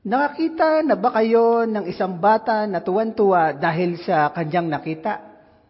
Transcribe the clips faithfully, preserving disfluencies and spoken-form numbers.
Nakakita na ba kayo ng isang bata na tuwan-tuwa dahil sa kanyang nakita?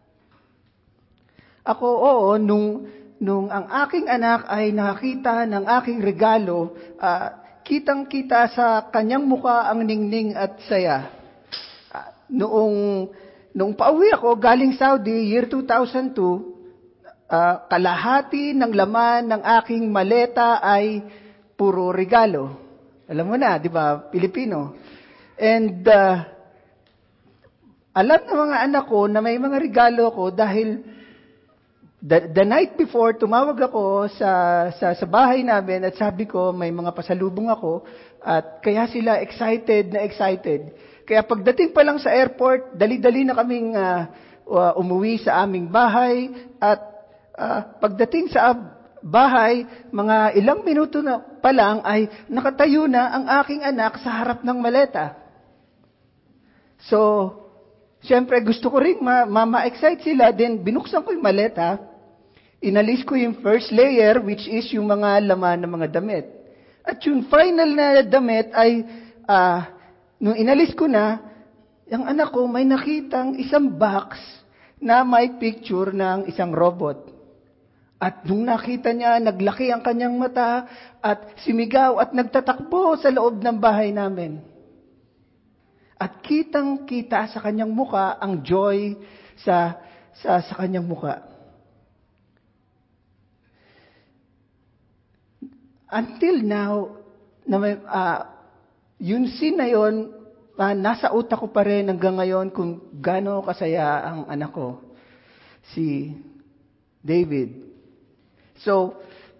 Ako, oo, nung, nung ang aking anak ay nakakita ng aking regalo, uh, kitang-kita sa kanyang muka ang ningning at saya. Uh, noong, noong pauwi ako galing Saudi, year two thousand two, uh, kalahati ng laman ng aking maleta ay puro regalo. Alam mo na, di ba, Pilipino. And uh, alam ng mga anak ko na may mga regalo ko dahil the, the night before, tumawag ako sa, sa, sa bahay namin at sabi ko may mga pasalubong ako at kaya sila excited na excited. Kaya pagdating pa lang sa airport, dali-dali na kaming uh, uh, umuwi sa aming bahay at uh, pagdating sa bahay, mga ilang minuto na pa lang ay nakatayo na ang aking anak sa harap ng maleta. So, siyempre gusto ko rin ma- ma-excite sila, then binuksan ko yung maleta, inalis ko yung first layer, which is yung mga laman ng mga damit. At yung final na damit ay, uh, nung inalis ko na, yung anak ko may nakitang isang box na may picture ng isang robot. At nung nakita niya, naglaki ang kanyang mata at simigaw at nagtatakbo sa loob ng bahay namin. At kitang-kita sa kanyang muka ang joy sa, sa, sa kanyang muka. Until now, na may, uh, yung scene na yun, uh, nasa utak ko pa rin hanggang ngayon kung gaano kasaya ang anak ko, si David. So,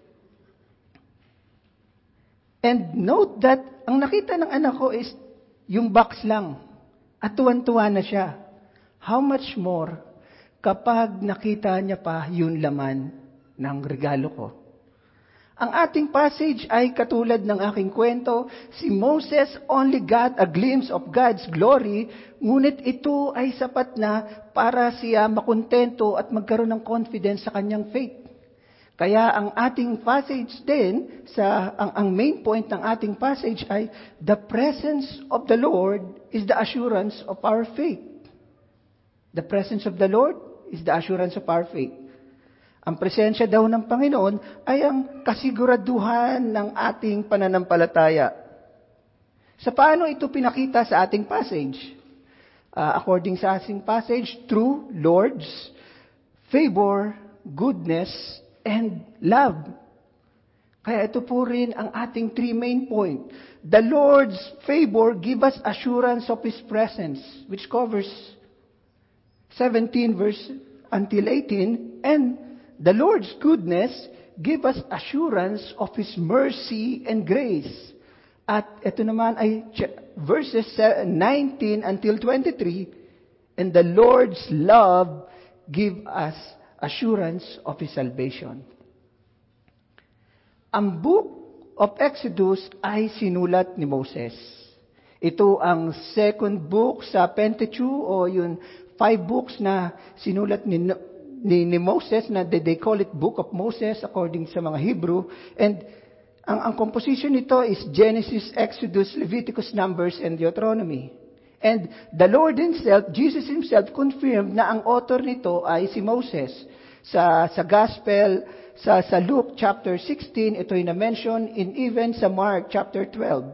and note that ang nakita ng anak ko is yung box lang. At tuwan-tuwa na siya. How much more kapag nakita niya pa yung laman ng regalo ko? Ang ating passage ay katulad ng aking kwento, si Moses only got a glimpse of God's glory, ngunit ito ay sapat na para siya makontento at magkaroon ng confidence sa kanyang faith. Kaya ang ating passage din, sa, ang, ang main point ng ating passage ay, the presence of the Lord is the assurance of our faith. The presence of the Lord is the assurance of our faith. Ang presensya daw ng Panginoon ay ang kasiguraduhan ng ating pananampalataya. Sa paano ito pinakita sa ating passage? Uh, according sa ating passage, through Lord's favor, goodness, and love. Kaya ito po rin ang ating three main point. The Lord's favor give us assurance of His presence, which covers seventeen verse until eighteen, and the Lord's goodness give us assurance of His mercy and grace. At ito naman ay verses nineteen until twenty-three, and the Lord's love give us assurance of His salvation. Ang book of Exodus ay sinulat ni Moses. Ito ang second book sa Pentateuch o yung five books na sinulat ni, ni, ni Moses na they call it Book of Moses according sa mga Hebrew. And ang, ang composition nito is Genesis, Exodus, Leviticus, Numbers, and Deuteronomy. And the Lord Himself, Jesus Himself, confirmed na ang author nito ay si Moses. Sa, sa Gospel, sa, sa Luke chapter sixteen, ito'y na-mention, in even sa Mark chapter twelve.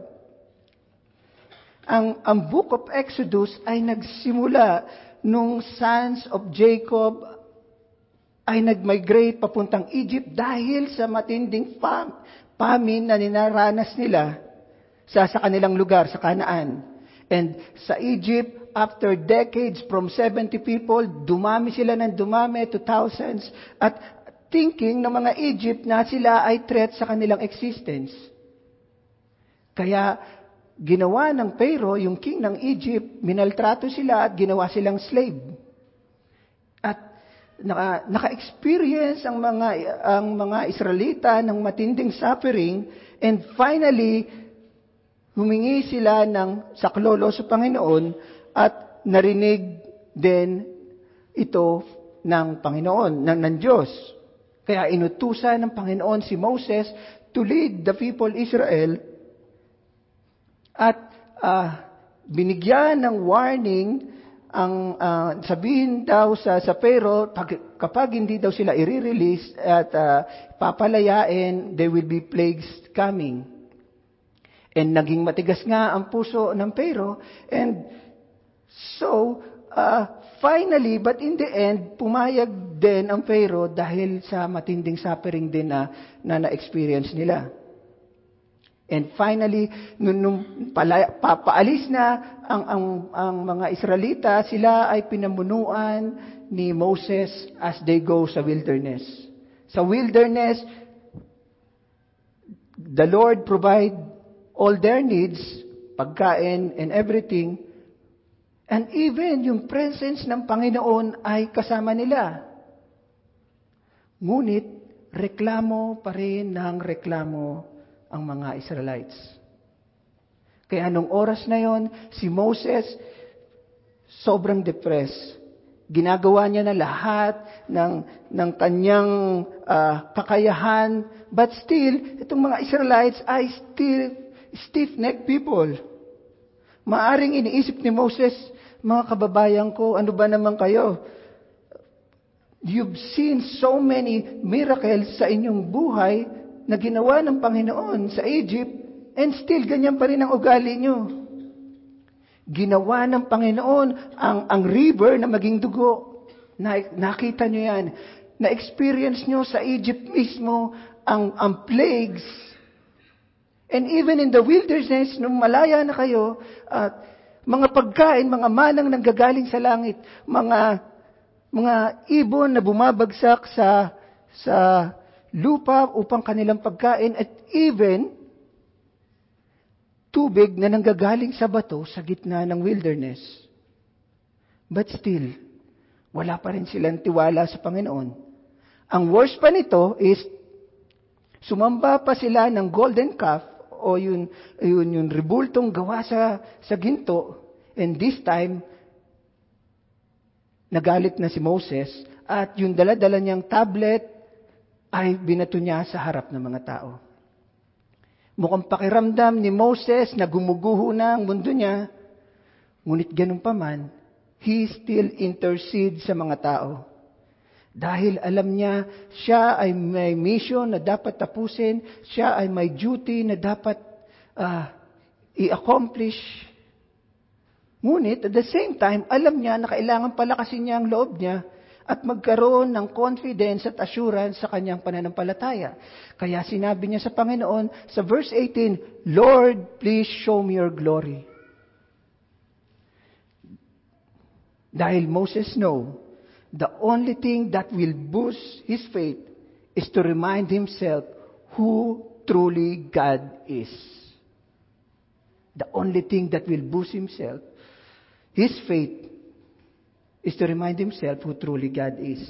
Ang, ang Book of Exodus ay nagsimula nung sons of Jacob ay nag-migrate papuntang Egypt dahil sa matinding fam, famine na ninaranas nila sa, sa kanilang lugar, sa Canaan. And sa Egypt, after decades, from seventy people, dumami sila ng dumami to thousands, at thinking ng mga Egypt na sila ay threat sa kanilang existence. Kaya, ginawa ng Pharaoh, yung king ng Egypt, minaltrato sila at ginawa silang slave. At naka, naka-experience ang mga, ang mga Israelita ng matinding suffering, and finally, humingi sila ng saklolo sa Panginoon at narinig din ito ng Panginoon, ng, ng Diyos. Kaya inutusan ng Panginoon si Moses to lead the people Israel at ah, binigyan ng warning ang ah, sabihin daw sa sa Pharaoh, pag, kapag hindi daw sila i-release at ah, papalayain, there will be plagues coming. And naging matigas nga ang puso ng Pharaoh. And so, uh, finally, but in the end, pumayag din ang Pharaoh dahil sa matinding suffering din na, na na-experience nila. And finally, nung, nung pala, papaalis na ang, ang, ang mga Israelita, sila ay pinamunuan ni Moses as they go sa wilderness. Sa wilderness, the Lord provide all their needs, pagkain and everything, and even yung presence ng Panginoon ay kasama nila. Ngunit, reklamo pa rin ng reklamo ang mga Israelites. Kaya nung oras na yon, si Moses sobrang depressed. Ginagawa niya na lahat ng, ng kanyang uh, kakayahan, but still, itong mga Israelites ay still stiff-necked people. Maaring iniisip ni Moses, mga kababayan ko, ano ba naman kayo? You've seen so many miracles sa inyong buhay na ginawa ng Panginoon sa Egypt, and still ganyan pa rin ang ugali nyo. Ginawa ng Panginoon ang, ang river na maging dugo. Na, nakita nyo yan. Na-experience nyo sa Egypt mismo ang, ang plagues. And even in the wilderness, nung malaya na kayo, at uh, mga pagkain, mga manang nanggagaling sa langit, mga mga ibon na bumabagsak sa sa lupa upang kanilang pagkain, at even tubig na nanggagaling sa bato sa gitna ng wilderness. But still, wala pa rin silang tiwala sa Panginoon. Ang worst pa nito is, sumamba pa sila ng golden calf, o yun, yun yung rebultong gawa sa, sa ginto, and this time, nagalit na si Moses, at yung dala-dala niyang tablet, ay binato niya sa harap ng mga tao. Mukhang pakiramdam ni Moses na gumuguho na ang mundo niya, ngunit ganun pa man, he still intercedes sa mga tao. Dahil alam niya, siya ay may mission na dapat tapusin, siya ay may duty na dapat uh, i-accomplish. Ngunit, at the same time, alam niya na kailangan palakasin niya ang loob niya at magkaroon ng confidence at assurance sa kanyang pananampalataya. Kaya sinabi niya sa Panginoon, sa verse eighteen, Lord, please show me your glory. Dahil Moses know, the only thing that will boost his faith is to remind himself who truly God is. The only thing that will boost himself, his faith, is to remind himself who truly God is.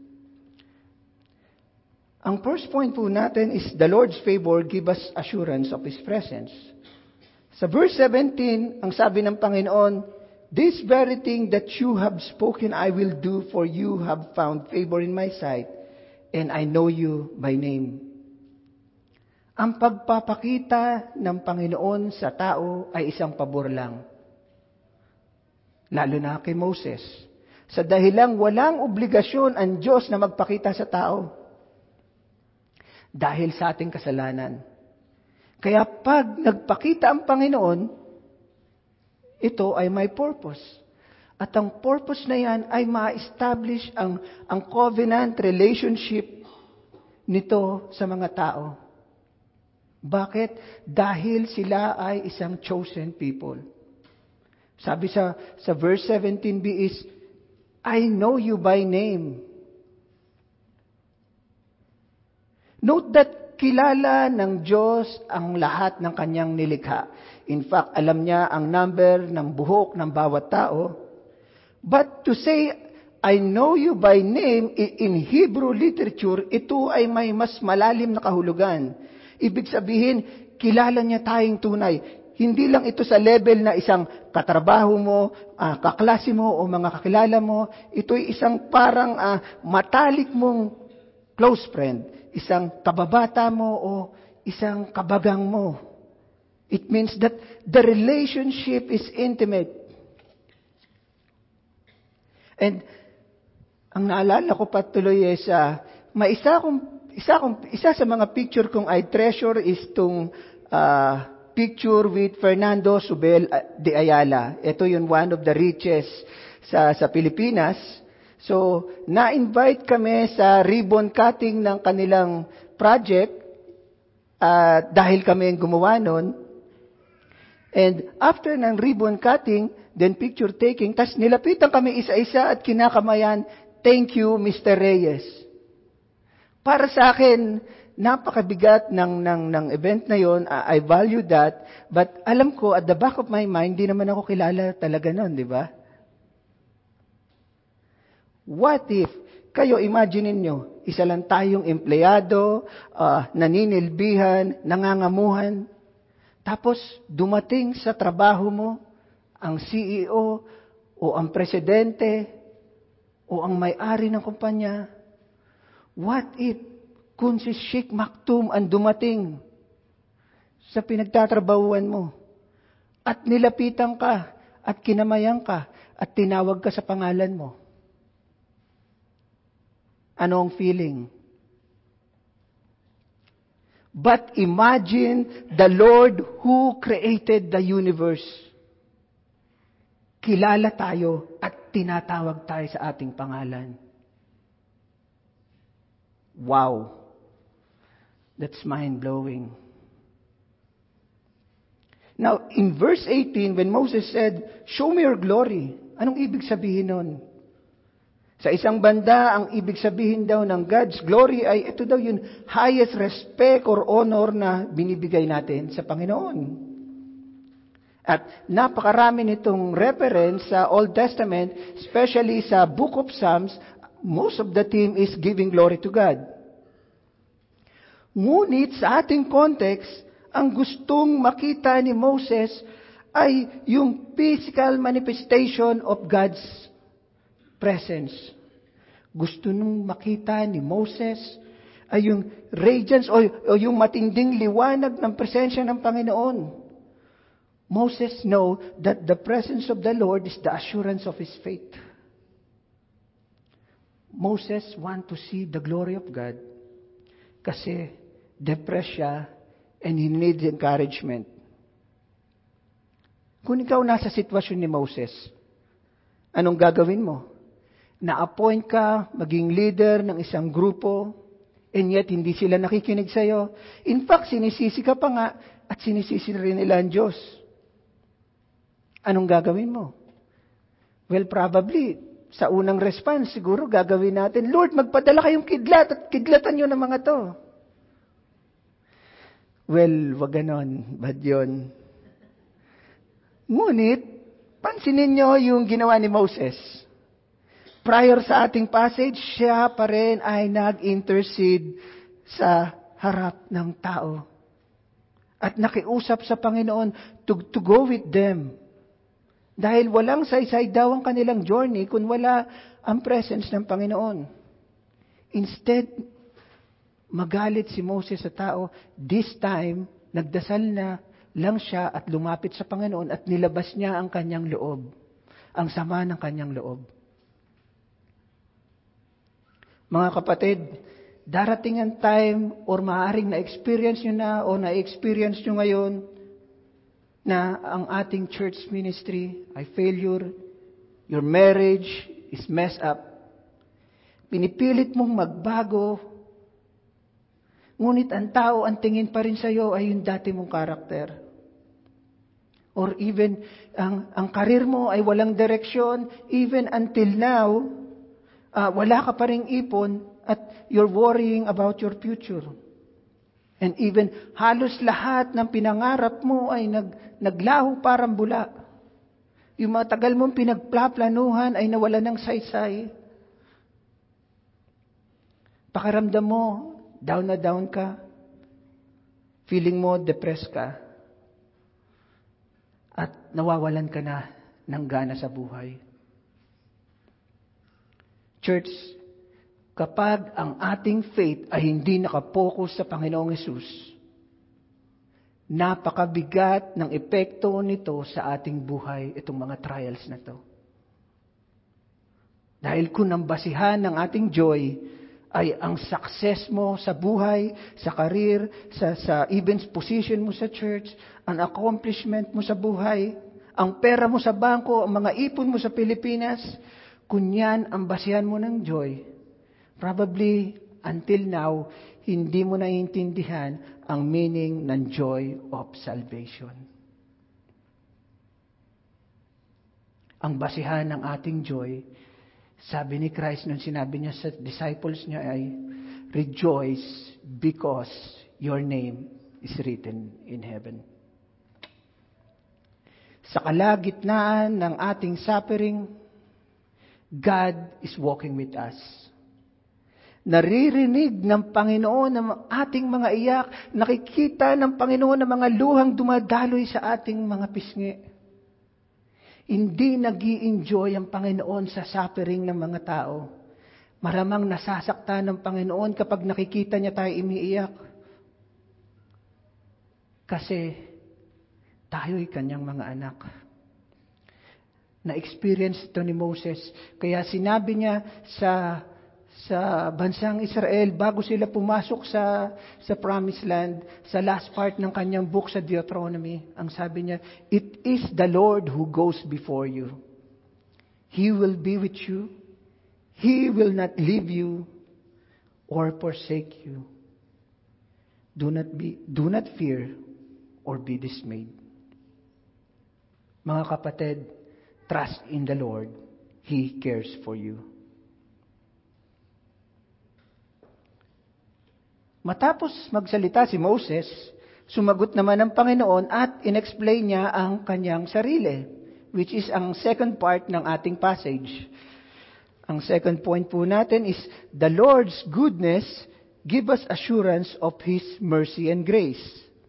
Ang first point po natin is the Lord's favor give us assurance of His presence. Sa verse seventeen, ang sabi ng Panginoon, this very thing that you have spoken I will do, for you have found favor in my sight, and I know you by name. Ang pagpapakita ng Panginoon sa tao ay isang pabor lang. Lalo na kay Moses. Sa dahilang walang obligasyon ang Diyos na magpakita sa tao. Dahil sa ating kasalanan. Kaya pag nagpakita ang Panginoon, ito ay may purpose. At ang purpose na yan ay ma-establish ang, ang covenant relationship nito sa mga tao. Bakit? Dahil sila ay isang chosen people. Sabi sa, sa verse seventeen b is, I know you by name. Note that kilala ng Diyos ang lahat ng kanyang nilikha. In fact, alam niya ang number ng buhok ng bawat tao. But to say, I know you by name, in Hebrew literature, ito ay may mas malalim na kahulugan. Ibig sabihin, kilala niya tayong tunay. Hindi lang ito sa level na isang katrabaho mo, uh, kaklase mo o mga kakilala mo. Ito'y isang parang uh, matalik mong close friend. Isang kababata mo o isang kabagang mo. It means that the relationship is intimate. And ang naalala ko pa tuloy is, uh, may isa kong, isa, kong, isa sa mga picture kong I treasure is itong uh, picture with Fernando Zubel de Ayala. Ito yung one of the richest sa, sa Pilipinas. So, na-invite kami sa ribbon cutting ng kanilang project uh, dahil kami ang gumawa nun. And after ng ribbon cutting, then picture taking, tas nilapitan kami isa-isa at kinakamayan, thank you, Mister Reyes. Para sa akin, napakabigat ng, ng, ng event na yon. uh, I value that, but alam ko, at the back of my mind, di naman ako kilala talaga nun, di ba? What if, kayo, imagine nyo, isa lang tayong empleyado, uh, naninilbihan, nangangamuhan, tapos dumating sa trabaho mo, ang C E O, o ang presidente, o ang may-ari ng kumpanya. What if, kung si Sheikh Maktoum ang dumating sa pinagtatrabahuan mo, at nilapitan ka, at kinamayan ka, at tinawag ka sa pangalan mo? Ano ang feeling? But imagine the Lord who created the universe. Kilala tayo at tinatawag tayo sa ating pangalan. Wow. That's mind-blowing. Now, in verse eighteen, when Moses said, "Show me your glory," anong ibig sabihin nun? Sa isang banda, ang ibig sabihin daw ng God's glory ay ito daw yung highest respect or honor na binibigay natin sa Panginoon. At napakarami nitong reference sa Old Testament, especially sa Book of Psalms, most of the theme is giving glory to God. Ngunit sa ating context, ang gustong makita ni Moses ay yung physical manifestation of God's presence. Gusto nung makita ni Moses ay yung radiance o, o yung matinding liwanag ng presensya ng Panginoon. Moses know that the presence of the Lord is the assurance of his faith. Moses want to see the glory of God kasi depressed siya and he needs encouragement. Kung ikaw nasa sitwasyon ni Moses, anong gagawin mo? Na-appoint ka maging leader ng isang grupo, and yet hindi sila nakikinig sa'yo. In fact, sinisisi ka pa nga, at sinisisi rin nila ang Diyos. Anong gagawin mo? Well, probably, sa unang response, siguro gagawin natin, Lord, magpadala kayong kidlat, at kidlatan nyo ng mga to. Well, wag ganon, bad yun. Ngunit, pansinin nyo yung ginawa ni Moses. Prior sa ating passage, siya pa rin ay nag-intercede sa harap ng tao. At nakiusap sa Panginoon to, to go with them. Dahil walang saysay daw ang kanilang journey kung wala ang presence ng Panginoon. Instead, magalit si Moses sa tao. This time, nagdasal na lang siya at lumapit sa Panginoon at nilabas niya ang kanyang loob. Ang sama ng kanyang loob. Mga kapatid, darating ang time or maaaring na-experience nyo na o na-experience nyo ngayon na ang ating church ministry ay failure, your marriage is messed up. Pinipilit mong magbago, ngunit ang tao, ang tingin pa rin sa'yo ay yung dati mong karakter. Or even, ang, ang karir mo ay walang direksyon, even until now, Uh, wala ka pa ring ipon at you're worrying about your future. And even halos lahat ng pinangarap mo ay nag, naglaho parang bula. Yung mga tagal mong pinagplaplanuhan ay nawala ng saysay. Pakiramdam mo, down na down ka. Feeling mo, depressed ka. At nawawalan ka na ng gana sa buhay. Church, kapag ang ating faith ay hindi nakapokus sa Panginoong Hesus, Napakabigat ng epekto nito sa ating buhay, itong mga trials na to. Dahil kung ang basihan ng ating joy ay ang success mo sa buhay, sa career, sa, sa even position mo sa church, ang accomplishment mo sa buhay, ang pera mo sa bangko, ang mga ipon mo sa Pilipinas, kung yan ang basihan mo ng joy, probably until now, hindi mo naiintindihan ang meaning ng joy of salvation. Ang basihan ng ating joy, sabi ni Christ nung sinabi niya sa disciples niya ay, rejoice because your name is written in heaven. Sa kalagitnaan ng ating suffering, God is walking with us. Naririnig ng Panginoon ang ating mga iyak, nakikita ng Panginoon ang mga luhang dumadaloy sa ating mga pisngi. Hindi nag-i-enjoy ang Panginoon sa suffering ng mga tao. Maramang nasasaktan ng Panginoon kapag nakikita niya tayo umiiyak. Kasi tayo'y kanyang mga anak. Na-experience ito ni Moses. Kaya sinabi niya sa sa bansang Israel, bago sila pumasok sa sa Promised Land, sa last part ng kanyang book sa Deuteronomy, ang sabi niya, it is the Lord who goes before you. He will be with you. He will not leave you or forsake you. Do not be, do not fear or be dismayed. Mga kapatid, trust in the Lord. He cares for you. Matapos magsalita si Moses, sumagot naman ang Panginoon at inexplain niya ang kanyang sarili, which is ang second part ng ating passage. Ang second point po natin is, the Lord's goodness give us assurance of His mercy and grace.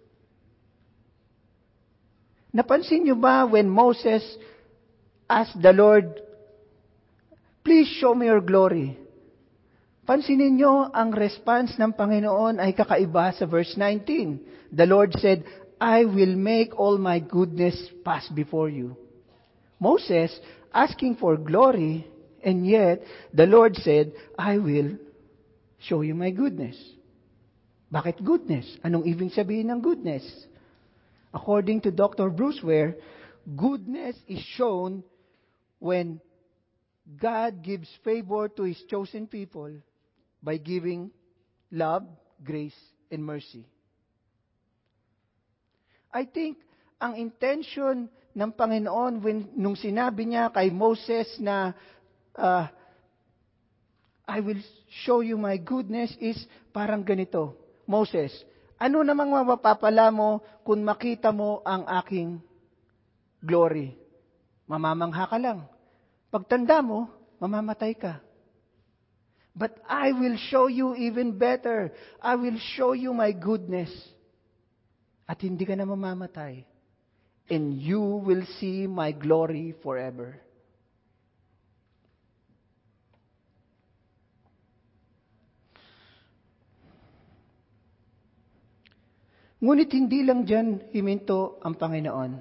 Napansin niyo ba when Moses asked the Lord, please show me your glory? Pansinin niyo, ang response ng Panginoon ay kakaiba sa verse nineteen. The Lord said, I will make all my goodness pass before you. Moses asking for glory, and yet the Lord said, I will show you my goodness. Bakit goodness? Anong ibig sabihin ng goodness? According to Doctor Bruce Ware, goodness is shown when God gives favor to His chosen people by giving love, grace, and mercy. I think ang intention ng Panginoon when, nung sinabi niya kay Moses na uh, I will show you my goodness is parang ganito. Moses, ano namang mapapala mo kung makita mo ang aking glory? Mamamangha ka lang. Pagtanda mo, mamamatay ka. But I will show you even better. I will show you my goodness. At hindi ka na mamamatay. And you will see my glory forever. Ngunit hindi lang dyan himinto ang Panginoon.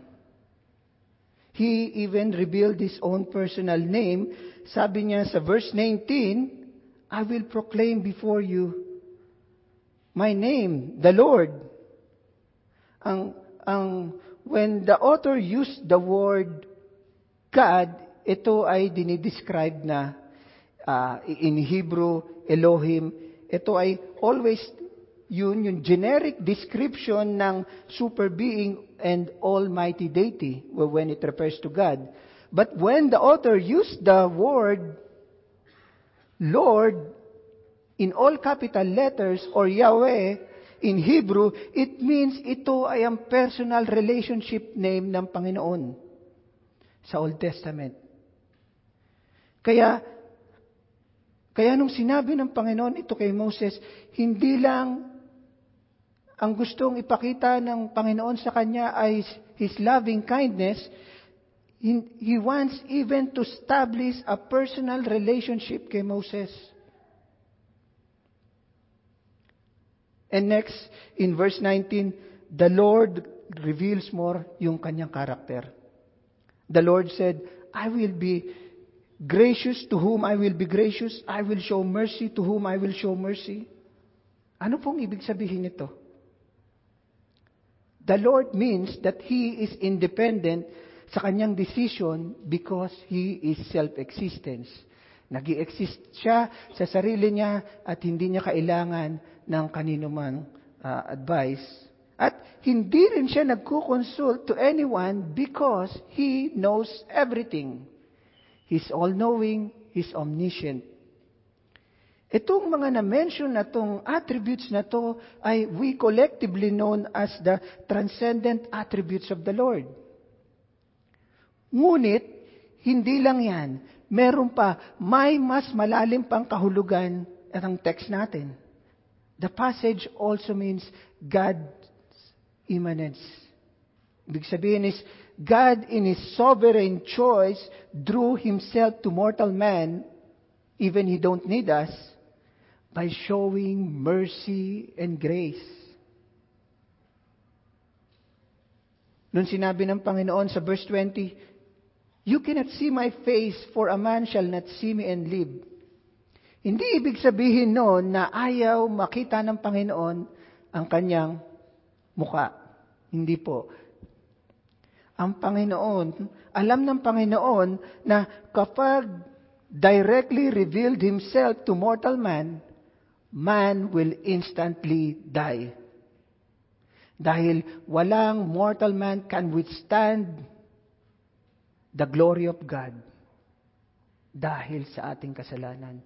He even revealed His own personal name. Sabi niya sa verse nineteen, I will proclaim before you my name, the Lord. Ang, ang, when the author used the word God, ito ay dinidescribe na uh, in Hebrew, Elohim. Ito ay always yun, yung generic description ng super being and almighty deity when it refers to God. But when the author used the word Lord, in all capital letters, or Yahweh, in Hebrew, it means ito ay ang personal relationship name ng Panginoon sa Old Testament. Kaya, kaya nung sinabi ng Panginoon ito kay Moses, hindi lang ang gustong ipakita ng Panginoon sa kanya ay His loving kindness, He wants even to establish a personal relationship kay Moses. And next, in verse nineteen, the Lord reveals more yung kanyang character. The Lord said, I will be gracious to whom I will be gracious. I will show mercy to whom I will show mercy. Ano pong ibig sabihin nito? The Lord means that He is independent sa kanyang decision because He is self-existence. Nag-i-exist siya sa sarili niya at hindi niya kailangan ng kanino man uh, advice. At hindi rin siya nagko-consult to anyone because He knows everything. He's all-knowing, He's omniscient. Itong mga na-mention na itong attributes na to ay we collectively known as the transcendent attributes of the Lord. Ngunit, hindi lang yan. Meron pa, may mas malalim pang kahulugan at ang text natin. The passage also means God's immanence. Ibig sabihin is, God in His sovereign choice drew Himself to mortal man, even He don't need us, by showing mercy and grace. Nung sinabi ng Panginoon sa verse twenty, you cannot see my face, for a man shall not see me and live. Hindi ibig sabihin noon na ayaw makita ng Panginoon ang kanyang muka. Hindi po. Ang Panginoon, alam ng Panginoon na kapag directly revealed Himself to mortal man, man will instantly die. Dahil walang mortal man can withstand the glory of God dahil sa ating kasalanan.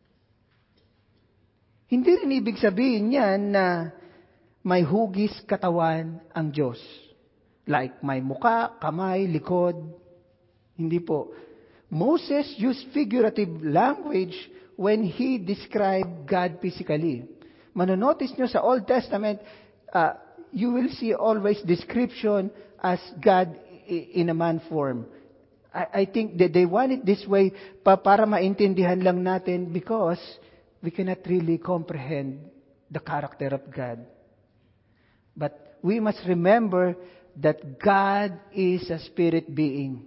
Hindi rin ibig sabihin yan na may hugis katawan ang Diyos. Like may muka, kamay, likod. Hindi po. Moses used figurative language when he described God physically. Manonotice nyo sa Old Testament, uh, you will see always description as God in a man form. I think that they want it this way pa para maintindihan lang natin because we cannot really comprehend the character of God. But we must remember that God is a spirit being.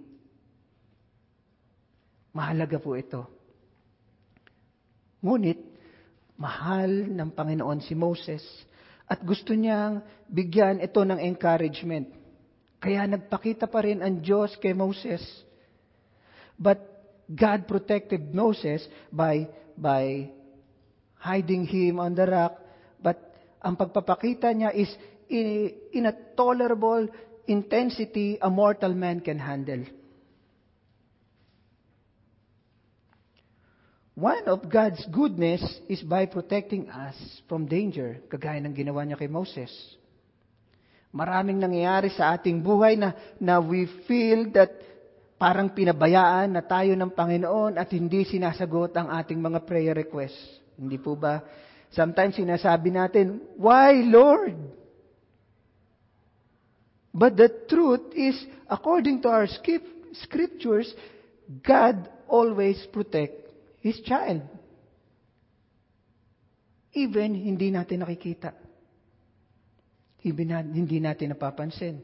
Mahalaga po ito. Ngunit, mahal ng Panginoon si Moses at gusto niyang bigyan ito ng encouragement. Kaya nagpakita pa rin ang Diyos kay Moses. But God protected Moses by by hiding him on the rock. But ang pagpapakita niya is in, in a tolerable intensity a mortal man can handle. One of God's goodness is by protecting us from danger, kagaya ng ginawa niya kay Moses. Maraming nangyayari sa ating buhay na, na we feel that parang pinabayaan na tayo ng Panginoon at hindi sinasagot ang ating mga prayer requests. Hindi po ba? Sometimes sinasabi natin, why Lord? But the truth is, according to our scriptures, God always protects His child. Even hindi natin nakikita. Hindi natin napapansin.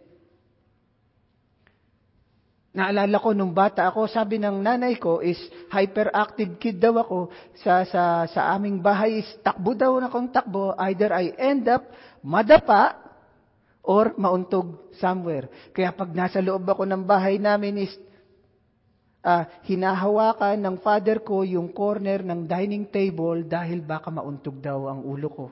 Naalala ko nung bata ako, sabi ng nanay ko is hyperactive kid daw ako. Sa sa sa aming bahay is takbo daw na akong takbo. Either I end up madapa or mauntog somewhere. Kaya pag nasa loob ako ng bahay namin is uh, hinahawakan ng father ko yung corner ng dining table dahil baka mauntog daw ang ulo ko.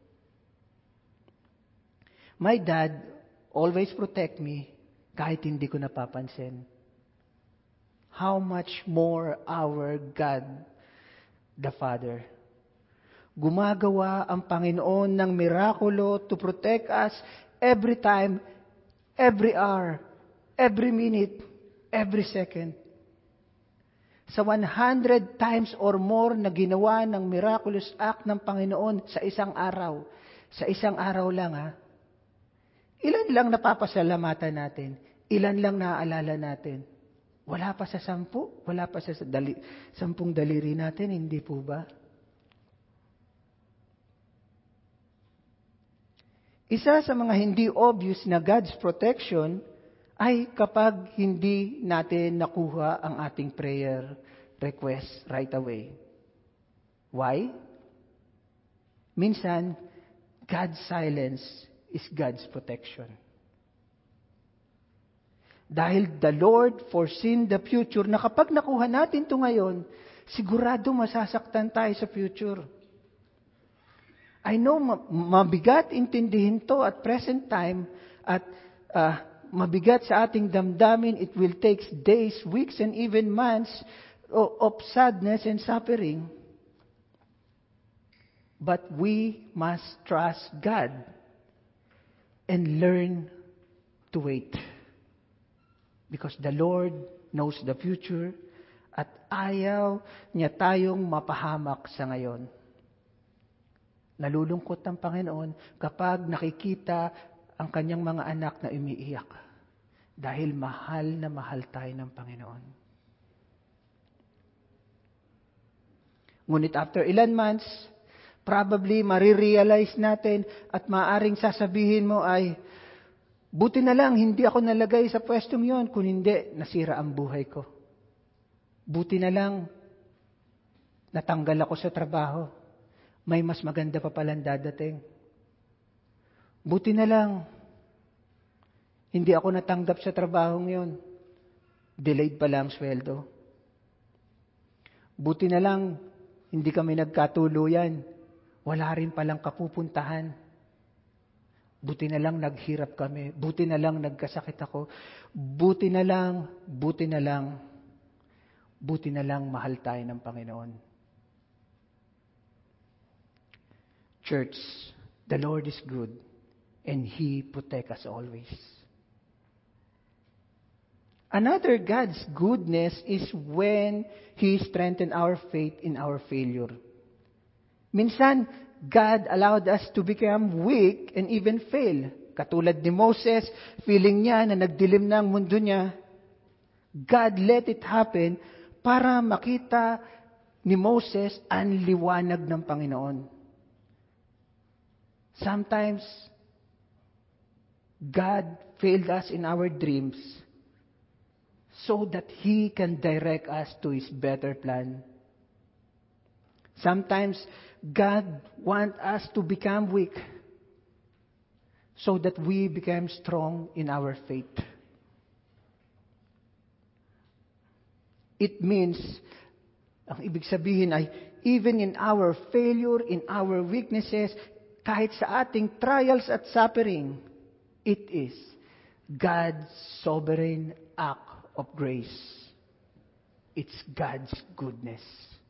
My dad always protect me kahit hindi ko napapansin. How much more our God, the Father. Gumagawa ang Panginoon ng mirakulo to protect us every time, every hour, every minute, every second. Sa one hundred times or more na ginawa ng miraculous act ng Panginoon sa isang araw. Sa isang araw lang ha. Ilan lang napapasalamatan natin? Ilan lang naaalala natin? Wala pa sa sampu? Wala pa sa dali, sampung daliri natin? Hindi po ba? Isa sa mga hindi obvious na God's protection ay kapag hindi natin nakuha ang ating prayer request right away. Why? Minsan, God's silence is God's protection. Dahil the Lord foreseen the future na kapag nakuha natin ito ngayon, sigurado masasaktan tayo sa future. I know mabigat intindihin to at present time at uh, mabigat sa ating damdamin. It will take days, weeks, and even months of sadness and suffering. But we must trust God and learn to wait. Because the Lord knows the future at ayaw niya tayong mapahamak sa ngayon. Nalulungkot ang Panginoon kapag nakikita ang kanyang mga anak na umiiyak. Dahil mahal na mahal tayo ng Panginoon. Ngunit after ilan months, probably marirealize natin at maaring sasabihin mo ay, buti na lang hindi ako nalagay sa pwestong yon, kung hindi, nasira ang buhay ko. Buti na lang natanggal ako sa trabaho. May mas maganda pa palang dadating. Buti na lang, hindi ako natanggap sa trabahong yon. Delayed pa lang sweldo. Buti na lang, hindi kami nagkatuluyan. Wala rin palang kapupuntahan. Buti na lang naghirap kami. Buti na lang nagkasakit ako. Buti na lang, buti na lang, buti na lang mahal tayo ng Panginoon. Church, the Lord is good and He protects us always. Another God's goodness is when He strengthens our faith in our failure. Minsan, God allowed us to become weak and even fail. Katulad ni Moses, feeling niya na nagdilim na ang mundo niya. God let it happen para makita ni Moses ang liwanag ng Panginoon. Sometimes, God failed us in our dreams so that He can direct us to His better plan. Sometimes, God wants us to become weak so that we become strong in our faith. It means, ang ibig sabihin ay, even in our failure, in our weaknesses, kahit sa ating trials at suffering, it is God's sovereign act of grace. It's God's goodness.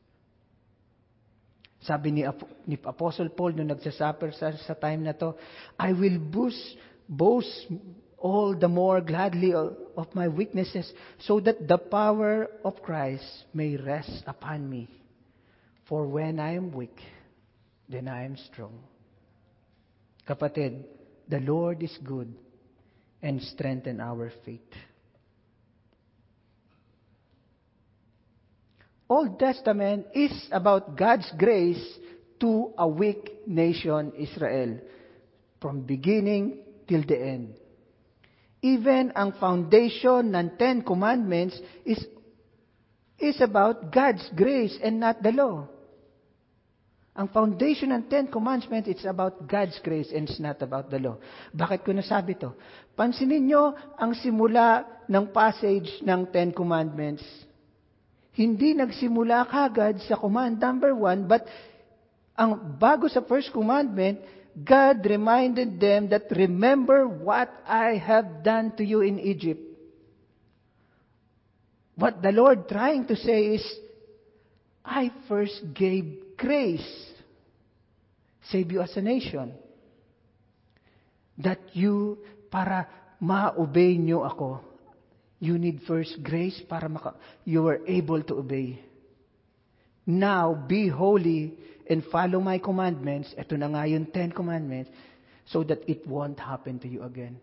Sabi ni, ni Apostle Paul nung nagsasuffer sa, sa time na to, I will boast, boast all the more gladly of, of my weaknesses so that the power of Christ may rest upon me. For when I am weak, then I am strong. Kapatid, the Lord is good and strengthen our faith. Old Testament is about God's grace to a weak nation, Israel, from beginning till the end. Even ang foundation ng Ten Commandments is, is about God's grace and not the law. Ang foundation ng Ten Commandments, it's about God's grace and it's not about the law. Bakit ko nasabi to? Pansinin nyo ang simula ng passage ng Ten Commandments. Hindi nagsimula kagad sa command number one, but ang bago sa first commandment, God reminded them that remember what I have done to you in Egypt. What the Lord trying to say is, I first gave grace, save you as a nation, that you, para ma-obey nyo ako, you need first grace para maka, you were able to obey. Now, be holy and follow my commandments. Ito na nga yung Ten Commandments, so that it won't happen to you again.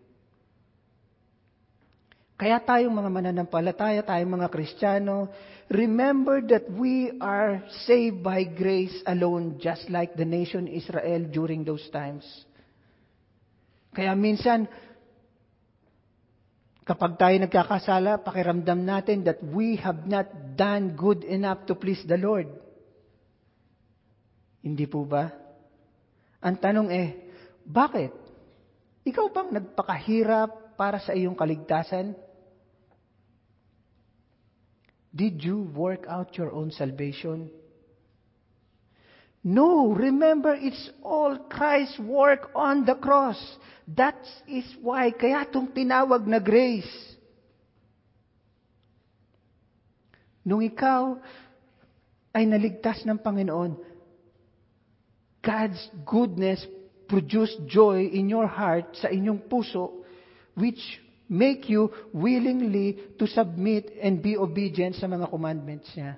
Kaya tayong mga mananampalataya, tayong mga Kristiyano, remember that we are saved by grace alone, just like the nation Israel during those times. Kaya minsan, kapag tayo nagkakasala, pakiramdam natin that we have not done good enough to please the Lord. Hindi po ba? Ang tanong eh, bakit? Ikaw bang nagpakahirap para sa iyong kaligtasan? Did you work out your own salvation? No, remember, it's all Christ's work on the cross. That is why, kaya itong tinawag na grace. Nung ikaw ay naligtas ng Panginoon, God's goodness produced joy in your heart, sa inyong puso, which make you willingly to submit and be obedient sa mga commandments niya.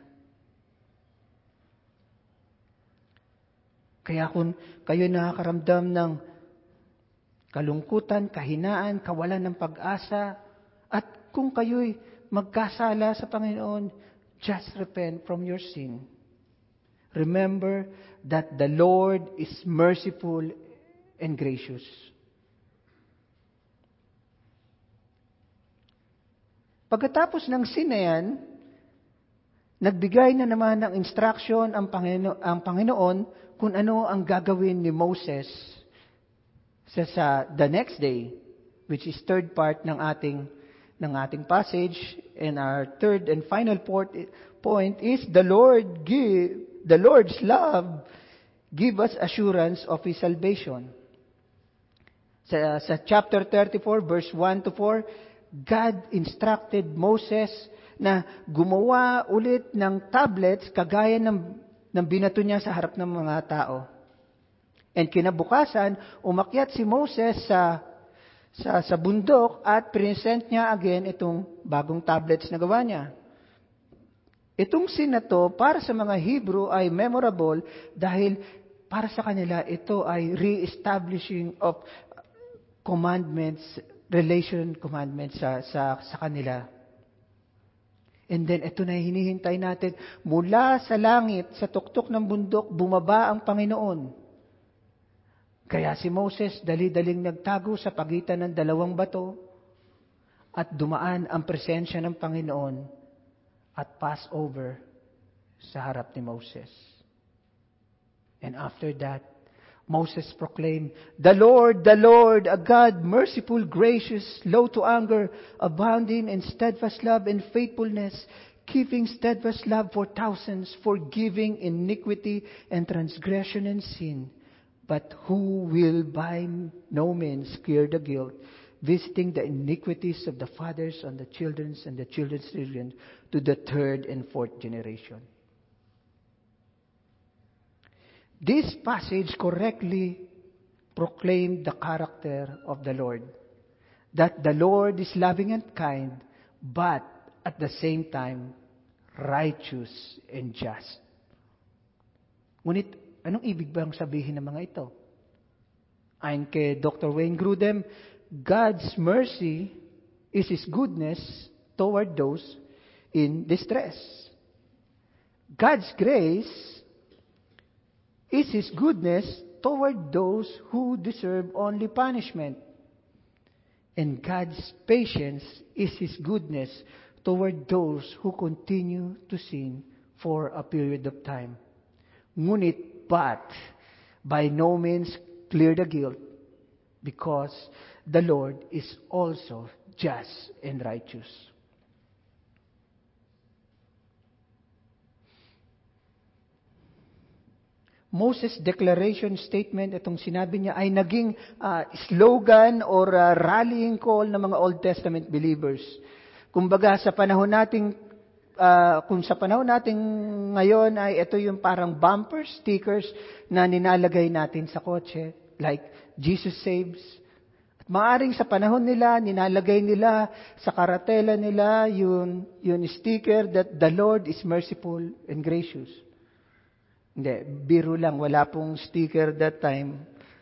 Kaya kung kayo nakakaramdam ng kalungkutan, kahinaan, kawalan ng pag-asa, at kung kayo'y magkasala sa Panginoon, just repent from your sin. Remember that the Lord is merciful and gracious. Pagkatapos ng sin na yan, nagbigay na naman ng instruction ang, Pangino- ang Panginoon kung ano ang gagawin ni Moses sa, sa the next day, which is third part ng ating ng ating passage, and our third and final port, point is the Lord give the Lord's love give us assurance of His salvation. Sa, sa chapter thirty-four, verse one to four, God instructed Moses na gumawa ulit ng tablets kagaya ng ng binato niya sa harap ng mga tao. And kinabukasan, umakyat si Moses sa, sa, sa bundok at present niya again itong bagong tablets na gawa niya. Itong sin na to, para sa mga Hebrew ay memorable dahil para sa kanila ito ay re-establishing of commandments, relation commandments sa, sa, sa kanila. And then, ito na hinihintay natin. Mula sa langit, sa tuktok ng bundok, bumaba ang Panginoon. Kaya si Moses, dali-daling nagtago sa pagitan ng dalawang bato at dumaan ang presensya ng Panginoon at pass over sa harap ni Moses. And after that, Moses proclaimed, "The Lord, the Lord, a God merciful, gracious, slow to anger, abounding in steadfast love and faithfulness, keeping steadfast love for thousands, forgiving iniquity and transgression and sin, but who will by no means clear the guilt, visiting the iniquities of the fathers on the children and the children's children to the third and fourth generation." This passage correctly proclaimed the character of the Lord. That the Lord is loving and kind, but at the same time, righteous and just. Ngunit, anong ibig bang sabihin ng mga ito? Ayon kay Doctor Wayne Grudem, God's mercy is His goodness toward those in distress. God's grace is His goodness toward those who deserve only punishment. And God's patience is His goodness toward those who continue to sin for a period of time. Ngunit, but, by no means clear the guilt, because the Lord is also just and righteous. Moses' declaration statement, itong sinabi niya, ay naging uh, slogan or uh, rallying call ng mga Old Testament believers. Kumbaga, sa panahon nating, uh, kung sa panahon nating ngayon ay ito yung parang bumper stickers na ninalagay natin sa kotse, like Jesus saves. At maaring sa panahon nila, ninalagay nila sa karatela nila yung, yung sticker that the Lord is merciful and gracious. Hindi, biro lang, wala pong sticker that time.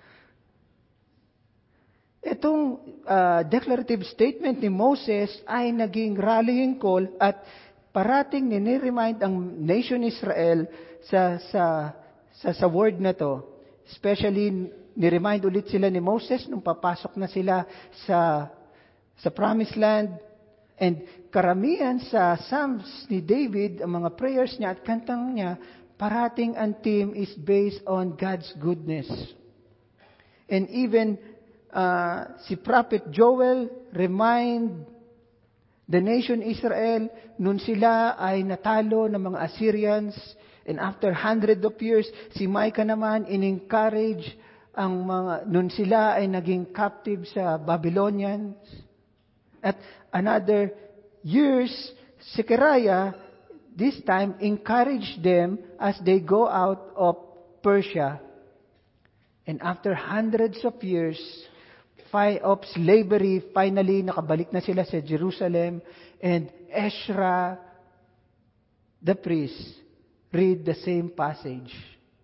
Itong uh, declarative statement ni Moses ay naging rallying call at parating nini-remind ang nation Israel sa sa sa, sa word na to, especially ni-remind ulit sila ni Moses nung papasok na sila sa sa Promised Land. And karamihan sa Psalms ni David, ang mga prayers niya at kantang niya, parating ang theme is based on God's goodness. And even uh, si Prophet Joel remind the nation Israel, nun sila ay natalo ng mga Assyrians, and after hundred of years, si Micah naman in-encourage ang mga, nun sila ay naging captive sa Babylonians. At another years, Zechariah, this time, encouraged them as they go out of Persia. And after hundreds of years, of slavery, finally, nakabalik na sila sa Jerusalem, and Ezra, the priest, read the same passage.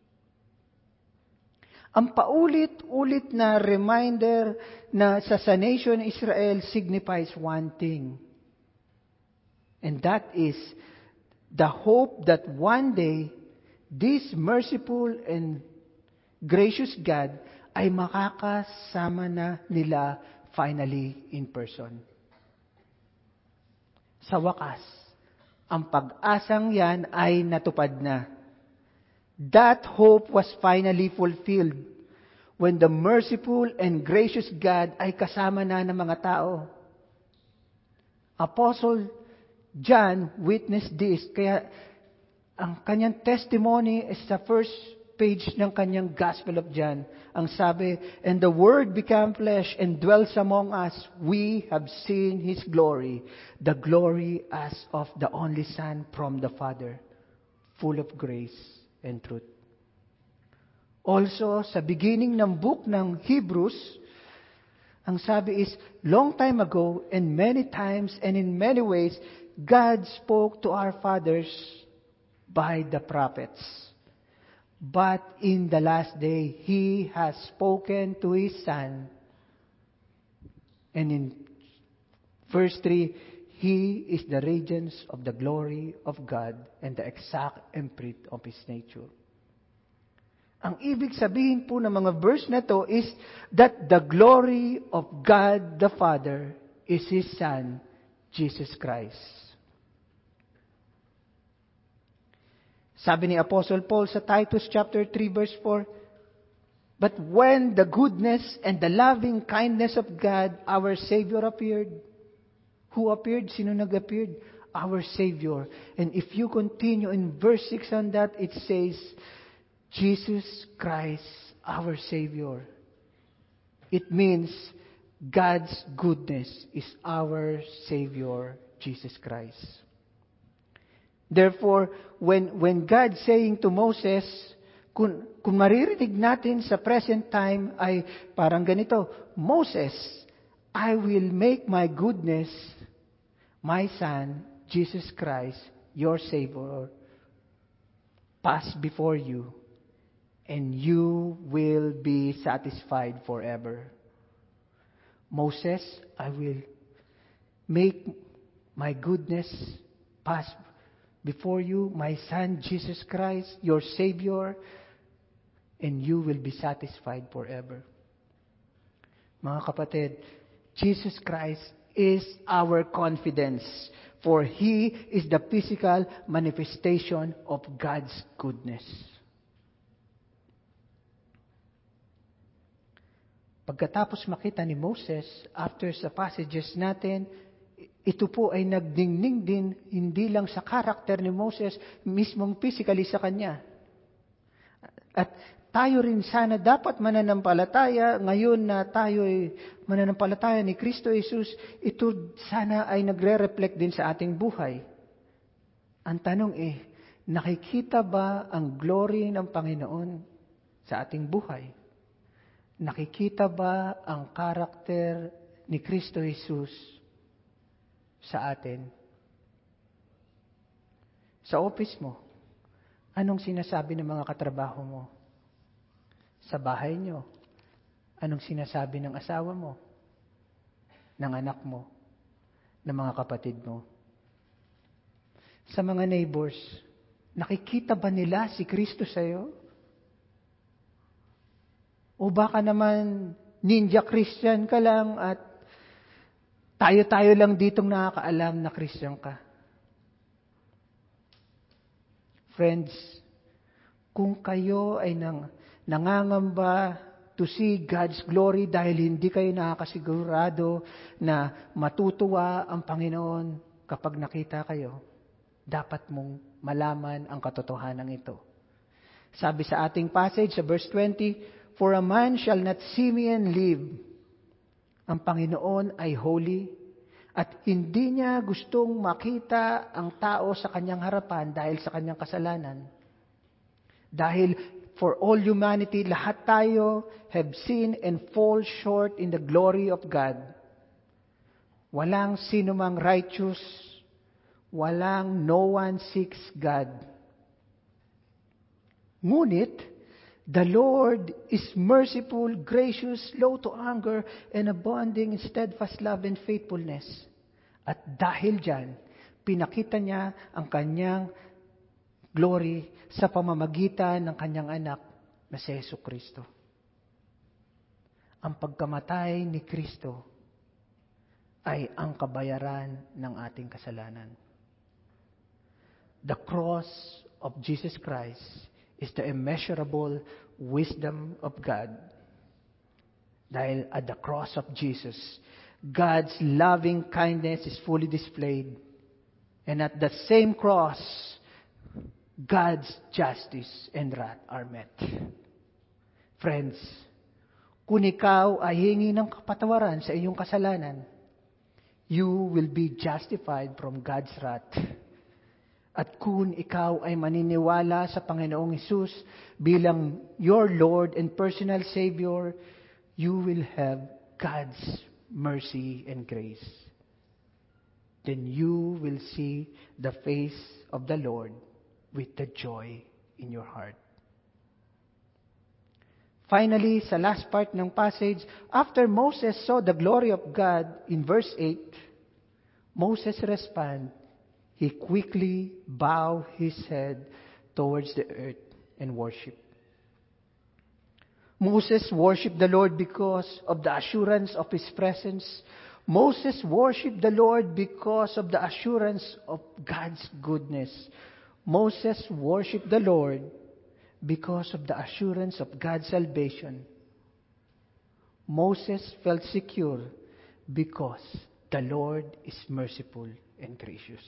Ang paulit-ulit na reminder na sa, sa nation Israel signifies one thing. And that is the hope that one day, this merciful and gracious God ay makakasama na nila finally in person. Sa wakas, ang pag-asang yan ay natupad na. That hope was finally fulfilled when the merciful and gracious God ay kasama na ng mga tao. Apostle John witnessed this, kaya ang kanyang testimony is sa first page ng kanyang Gospel of John. Ang sabi, and the Word became flesh and dwells among us. We have seen His glory, the glory as of the only Son from the Father, full of grace and truth. Also, sa beginning ng book ng Hebrews, ang sabi is, long time ago and many times and in many ways, God spoke to our fathers by the prophets. But in the last day, He has spoken to His Son. And in verse three, He is the radiance of the glory of God and the exact imprint of His nature. Ang ibig sabihin po ng mga verse na to is that the glory of God the Father is His Son, Jesus Christ. Sabi ni Apostle Paul sa Titus chapter three verse four, but when the goodness and the loving kindness of God, our Savior appeared. Who appeared? Sino nag-appeared? Our Savior. And if you continue in verse six on that, it says, Jesus Christ, our Savior. It means God's goodness is our Savior, Jesus Christ. Therefore, when when God saying to Moses, kung, kung maririnig natin sa present time ay parang ganito, Moses, I will make my goodness, my Son, Jesus Christ, your Savior, pass before you, and you will be satisfied forever. Moses, I will make my goodness pass before you, my Son, Jesus Christ, your Savior, and you will be satisfied forever. Mga kapatid, Jesus Christ is our confidence, for He is the physical manifestation of God's goodness. Pagkatapos makita ni Moses, after sa passages natin, ito po ay nagdingning din, hindi lang sa karakter ni Moses, mismong physically sa kanya. At tayo rin sana dapat mananampalataya, ngayon na tayo ay mananampalataya ni Kristo Jesus, ito sana ay nagre-reflect din sa ating buhay. Ang tanong eh, nakikita ba ang glory ng Panginoon sa ating buhay? Nakikita ba ang karakter ni Kristo Jesus sa atin? Sa office mo, anong sinasabi ng mga katrabaho mo? Sa bahay nyo, anong sinasabi ng asawa mo? Ng anak mo? Ng mga kapatid mo? Sa mga neighbors, nakikita ba nila si Kristo sa'yo? O baka naman ninja Christian ka lang at tayo-tayo lang ditong nakakaalam na Christian ka. Friends, kung kayo ay nang, nangangamba to see God's glory dahil hindi kayo nakakasigurado na matutuwa ang Panginoon kapag nakita kayo, dapat mong malaman ang katotohanan ito. Sabi sa ating passage sa verse twenty, "For a man shall not see me and live." Ang Panginoon ay holy at hindi niya gustong makita ang tao sa kanyang harapan dahil sa kanyang kasalanan. Dahil for all humanity, lahat tayo have sinned and fall short in the glory of God. Walang sino mang righteous, walang no one seeks God. Ngunit, the Lord is merciful, gracious, slow to anger, and abounding in steadfast love and faithfulness. At dahil dyan, pinakita niya ang kanyang glory sa pamamagitan ng kanyang anak na si Jesucristo. Ang pagkamatay ni Kristo ay ang kabayaran ng ating kasalanan. The cross of Jesus Christ is the immeasurable wisdom of God. Dahil at the cross of Jesus, God's loving kindness is fully displayed. And at the same cross, God's justice and wrath are met. Friends, kung ikaw ay hingi ng kapatawaran sa iyong kasalanan, you will be justified from God's wrath. At kung ikaw ay maniniwala sa Panginoong Hesus bilang your Lord and personal Savior, you will have God's mercy and grace. Then you will see the face of the Lord with the joy in your heart. Finally, sa last part ng passage, after Moses saw the glory of God, in verse eight, Moses respond, he quickly bowed his head towards the earth and worship. Moses worshiped the Lord because of the assurance of his presence. Moses worshiped the Lord because of the assurance of God's goodness. Moses worshiped the Lord because of the assurance of God's salvation. Moses felt secure because the Lord is merciful and gracious.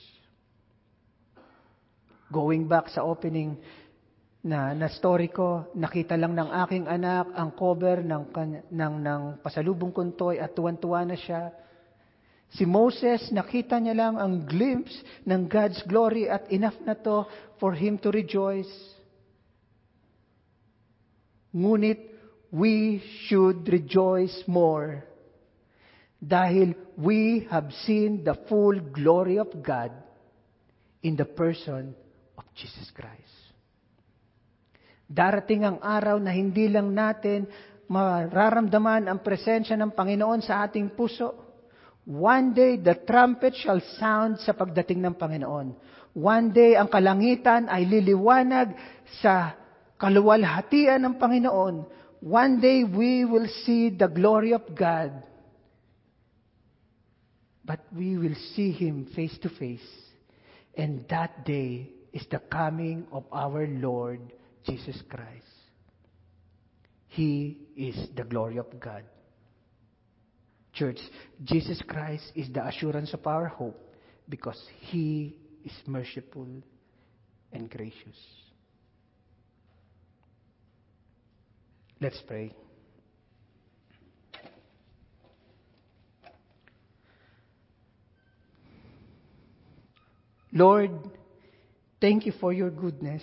Going back sa opening na, na story ko, nakita lang ng aking anak ang cover ng, ng, ng Pasalubong Kuntoy at tuwan-tuwa na siya. Si Moses, nakita niya lang ang glimpse ng God's glory at enough na to for him to rejoice. Ngunit, we should rejoice more dahil we have seen the full glory of God in the person of Jesus Christ. Darating ang araw na hindi lang natin mararamdaman ang presensya ng Panginoon sa ating puso. One day, the trumpet shall sound sa pagdating ng Panginoon. One day, ang kalangitan ay liliwanag sa kaluwalhatian ng Panginoon. One day, we will see the glory of God. But we will see Him face to face. And that day is the coming of our Lord Jesus Christ. He is the glory of God. Church, Jesus Christ is the assurance of our hope because He is merciful and gracious. Let's pray. Lord, thank you for your goodness.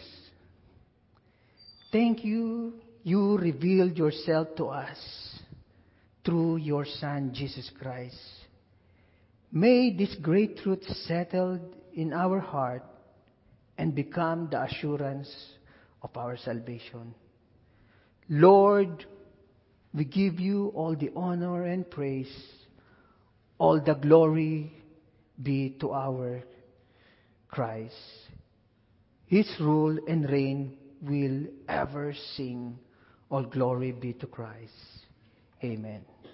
Thank you, you revealed yourself to us through your Son, Jesus Christ. May this great truth settle in our heart and become the assurance of our salvation. Lord, we give you all the honor and praise. All the glory be to our Christ. His rule and reign will ever sing All glory be to Christ. Amen.